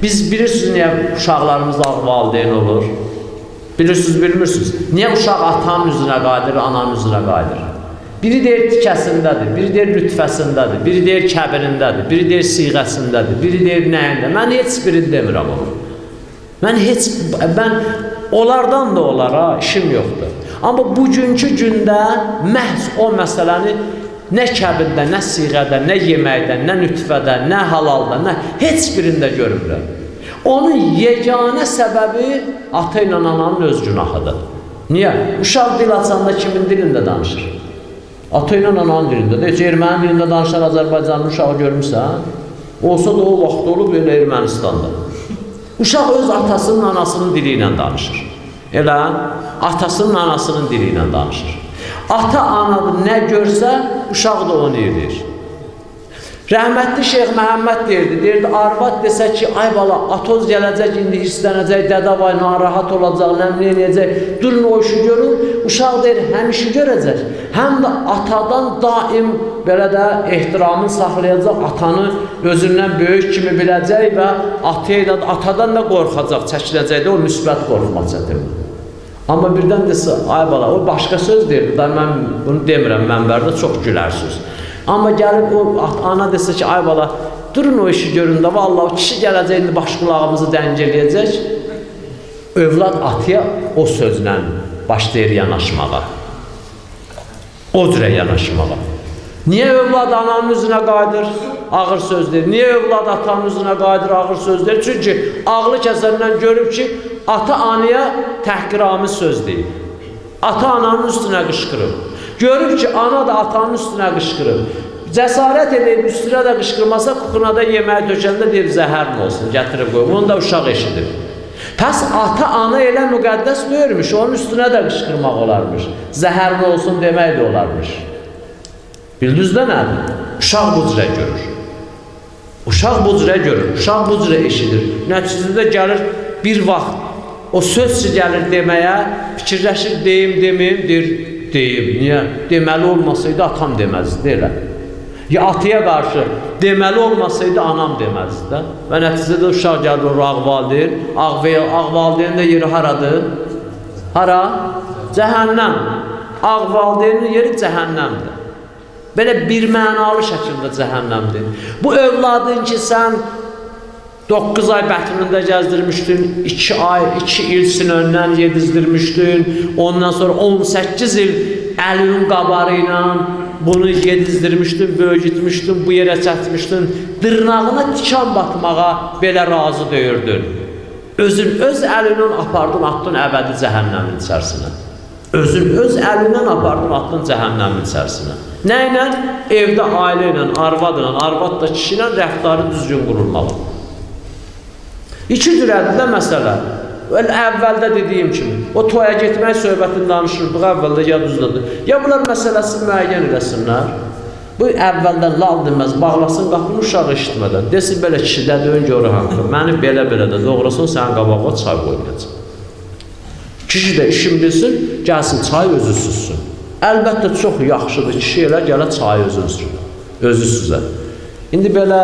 Biz bilirsiniz niyə uşaqlarımız ağ valideyn olur? Bilirsiniz, bilmirsiniz. Niyə uşaq atanın üzünə qayıdır, ananın üzünə qayıdır? Biri deyir tikəsindədir, biri deyir lütfəsindədir, biri deyir kəbirindədir, biri deyir siğəsindədir, biri deyir nəyində. Mən heç birini demirəm onu. Mən onlardan da onlara işim yoxdur. Amma bugünkü gündə məhz o məsələni nə kəbirdə, nə siğədə, nə yeməkdə, nə nütfədə, nə halalda, nə heç birində görürəm. Onun yeganə səbəbi ata ilə ananın öz günahıdır. Niyə? Uşaq dil açanda kimin dilində danışır? Ata ilə ananın dilində. Heç erməni dilində danışan Azərbaycanlı uşağı görmüsən? Olsa da o vaxt olub elə Ermənistanda. Uşaq öz atasının, anasının dili ilə danışır. Elə atasının, anasının dili ilə danışır. Ata, ana nə görsə, uşaq da onu edir. Rəhmətli Şeyx Məhəmməd deyirdi, arvad desə ki, ay bala, atoz gələcək, indi hirslənəcək, dədə vay, narahat olacaq, nəmli eləyəcək, durun o işi görün, uşaq deyir, həm işi görəcək, həm də atadan daim belə də ehtiramını saxlayacaq, atanı özündən böyük kimi biləcək və atadan da qorxacaq, çəkiləcək də o müsbət qorxma çətir. Amma birdən desə, ay bala, o başqa söz deyirdi, mən bunu demirəm, mənbərdə çox gülərsiniz. Amma gəlib o ana desə ki, ay bala, durun o işi görün də, vallahi o kişi gələcək, indi baş qulağımızı dəng eləyəcək. Övlad atıya o sözlə başlayır yanaşmağa. O cürə yanaşmağa. Niyə övlad ananın üzünə qayıdır? Ağır söz deyir. Niyə övlad atanın üzünə qayıdır? Ağır söz deyir. Çünki ağlı kəsəndən görüb ki, ata anaya təhqiramiz söz deyir. Ata ananın üstünə qışqırıb. Görür ki, ana da atanın üstünə qışqırıb. Cəsarət edib üstünə də qışqırmasa, kuxuna da yeməyi tökəndə deyib, zəhərin olsun, gətirib qoyub. Onu da uşaq eşidir. Pəs ata, ana elə müqəddəs deyirmiş, onun üstünə də qışqırmaq olarmış. Zəhərin olsun demək də olarmış. Bildiniz də nədir? Uşaq bu cürə görür. Uşaq bu cürə görür, uşaq bu cürə eşidir. Nəticədə gəlir bir vaxt o söz gəlir deməyə, fikirləşir, deyim, deməyim, deyir, deyim. Niyə? Deməli olmasaydı atam deməzdi, elə. Ya ataya qarşı deməli olmasaydı anam deməzdi də. Və nəticədə uşaq gəlir o ağ valideyn. Ağ valideynin də yeri haradır? Hara? Cəhənnəm. Ağ valideynin yeri cəhənnəmdir. Belə bir mənalı şəkildə cəhənnəmdir. Bu övladın ki, sən 9 ay bətinində gəzdirmişdin, 2 ay, 2 il sinöndən yedizdirmişdin, ondan sonra 18 il əlinin qabarı ilə bunu yedizdirmişdin, böyütmüşdün, bu yerə çətmişdin, dırnağına tikan batmağa belə razı döyürdün. Öz əlindən apardın, atdın əbədi cəhənnəmin içərisinə. Öz əlindən apardın, atdın cəhənnəmin içərisinə. Nə ilə? Evdə ailə ilə, arvad da kişi ilə rəftarı düzgün qurulmalı. İki cürədir də məsələ. Əvvəldə dediyim kimi, o toya getmək söhbətini danışırdıq, əvvəldə ya düzdədir. Ya bunlar məsələsini müəyyən eləsinlər. Bu əvvəldən lal deməz, bağlasın qapını uşaq eşitmədən. Desin, belə kişi də döyün görür haqqı. Məni belə-belə də doğrasın, sənin qabağa çay qoymayacaq. Kişi də işin bilsin, gəlsin, çay özü süzsün. Əlbəttə, çox yaxşıdır kişi elə, gələ çayı özü süzə. İndi belə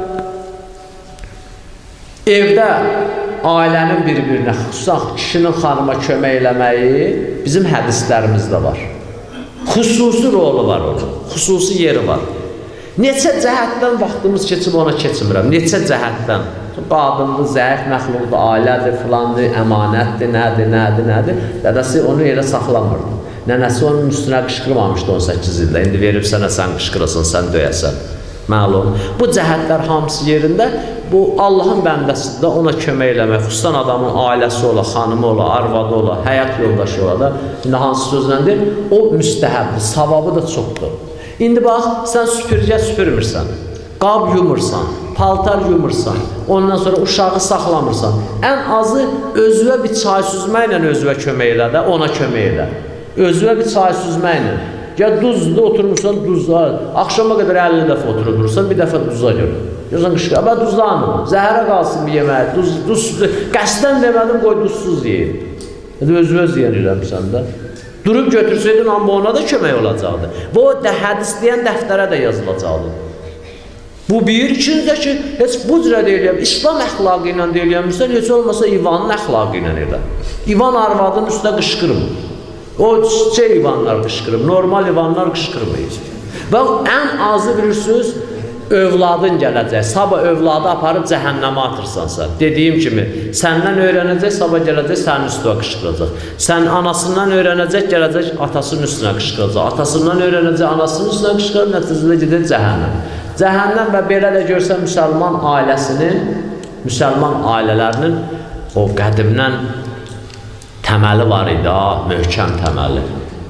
evdə ailənin bir-birinə, xüsusən kişinin xanıma kömək eləməyi bizim hədislərimizdə var. Xüsusi rolu var onun, xüsusi yeri var. Neçə cəhətdən vaxtımız keçib ona keçmirəm, neçə cəhətdən. Qadındır, zəif məxluqdur, ailədir, filandır, əmanətdir, nədir. Dədəsi onu yerə saxlamırdı. Nənəsi onun üstünə qışqırmamışdı 18 ildə. İndi verib sənə, sən qışqırasın, sən döyəsən. Məlum. Bu cəhətlər hamısı yerində, bu Allahın bəndəsində ona kömək eləmək, xüsusən adamın ailəsi ola, xanımı ola, arvadı ola, həyat yoldaşı ola da, indi hansı sözləndir, o müstəhəbdir, savabı da çoxdur. İndi bax, sən süpürgə süpürmürsən, qab yumursan, paltar yumursan, ondan sonra uşağı saxlamırsan, ən azı özüvə bir çay süzməklə özüvə kömək elə də, ona kömək elə. Özüvə bir çay süzməklə. Ya duzda oturmuşsan, duzda, axşama qədər 50 dəfə oturursan, bir dəfə duza görür. Görürsən qışqı, amma duzlanmır, zəhərə qalsın bir yeməyə, duzsuz, qəsdən demədim, qoy duzsuz yeyib. Öz yeyirəm səndə. Durub götürsəydin, amma ona da kömək olacaqdı. Bu, hədis deyən dəftərə də yazılacaqdı. Bu bir, ikincisi ki, heç bu cürə deyiləm, İslam əxlaqı ilə deyiləmirsən, heç olmasa İvanın əxlaqı ilə elə. İvan arvadının üstünə qışqırmır. O çiçək İvanlar qışqırır, normal İvanlar qışqırmayır. Və ən azı bilirsiniz, övladın gələcək, sabah övladı aparıb cəhənnəmə atırsansa, dediyim kimi, səndən öyrənəcək, sabah gələcək, sənin üstünə qışqıracaq. Sən anasından öyrənəcək, gələcək, atasının üstünə qışqıracaq. Atasından öyrənəcək, anasının üstünə qışqıracaq, nəticədə gedək cəhənnəm. Cəhənnəm və belə də görsən müsəlman ailəsinin, müsəlman ailələrinin o qədimdən təməli var idi, möhkəm təməli.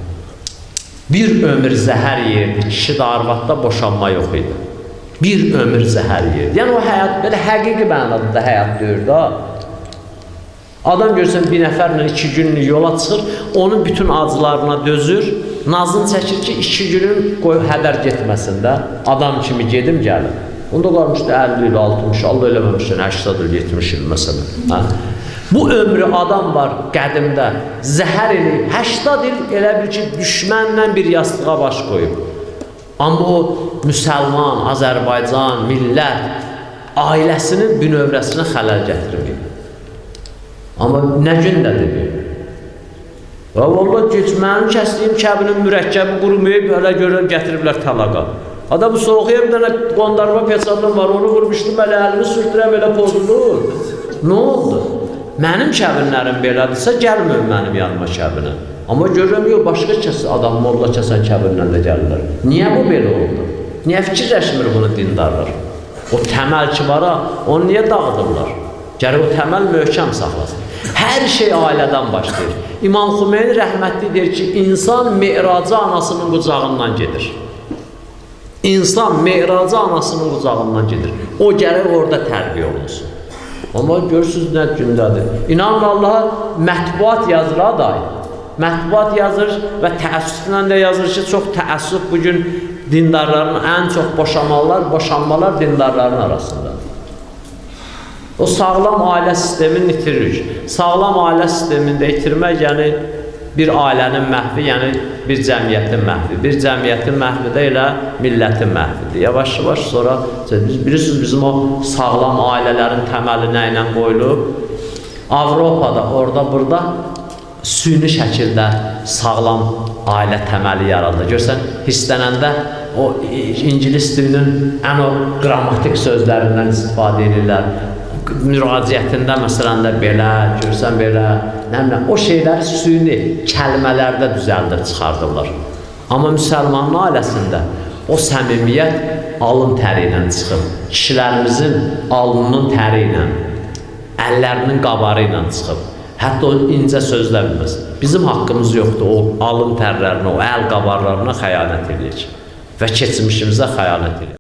Bir ömür zəhər yerdi, kişi də arvadda boşanma yox idi. Bir ömür zəhər yerdi. Yəni o həyat, belə həqiqi mənada da həyat deyir da. Adam görsən bir nəfərlə 2 günlük yola çıxır, onun bütün acılarına dözür, nazını çəkir ki, 2 günün qoy hədər getməsin də, adam kimi gedim gəlir. Onda qalmışdı 50 il, 60, Allah eləməmişdir, 80 il, 70 il məsələn. Hə? Bu ömrü adam var qədimdə, zəhər eləyib, 80 il elə bil ki, düşmənlə bir yastığa baş qoyub. Amma o müsəlman, Azərbaycan, millət ailəsinin bünövrəsinə xələl gətirməyib. Amma nə gündədir? Və vallahi geç, mənim kəsdiyim kəbinin mürəkkəbi qurumayıb, hələ görür, gətiriblər talaqa. Adam soğuya bir dənə qondarma peçanım var, onu vurmuşdum, hələ əlimi sürtürəm, elə pozulur. Nə oldu? Mənim kəbinlərim belədirsə, gəlmir mənim yanıma kəbinə. Amma görürəm, yox, başqa kəs, adam molla kəsən kəbinlə də gəlirlər. Niyə bu belə oldu? Niyə fikirləşmir bunu dindarlar? O təməl ki var, onu niyə dağıdırlar? Gərək o təməl möhkəm saxlasın. Hər şey ailədən başlayır. İmam Xümeyni rəhmətli deyir ki, insan me'raca anasının qucağından gedir. İnsan me'raca anasının qucağından gedir. O gərək orada tərbiyə olunsun. Amma görürsünüz nə gündədir. İnanın Allaha, mətbuat yazır aday. Mətbuat yazır və təəssüflə də yazır ki, çox təəssüf bugün dindarların ən çox boşanmalar dindarların arasında. O sağlam ailə sistemini itiririk. Sağlam ailə sistemində itirmək, yəni bir ailənin məhvi, yəni bir cəmiyyətin məhvi. Bir cəmiyyətin məhvi də elə millətin məhvidir. Yavaş-yavaş sonra, bilirsiniz, bizim o sağlam ailələrin təməli nə ilə qoyulub? Avropada, orada, burada süni şəkildə sağlam ailə təməli yaradılır. Görsən, hissələnəndə o İngilis dilinin ən o qrammatik sözlərindən istifadə edirlər. Müraciətində məsələn də belə, görsən belə, o şeyləri süni kəlmələrdə düzəldir, çıxardırlar. Amma müsəlmanın ailəsində o səmimiyyət alın təri ilə çıxır. Kişilərimizin alnının təri ilə, əllərinin qabarı ilə çıxır. Hətta o incə sözlər bilməz. Bizim haqqımız yoxdur o alın tərlərinə, o əl qabarlarına xəyanət edir və keçmişimizə xəyanət edir.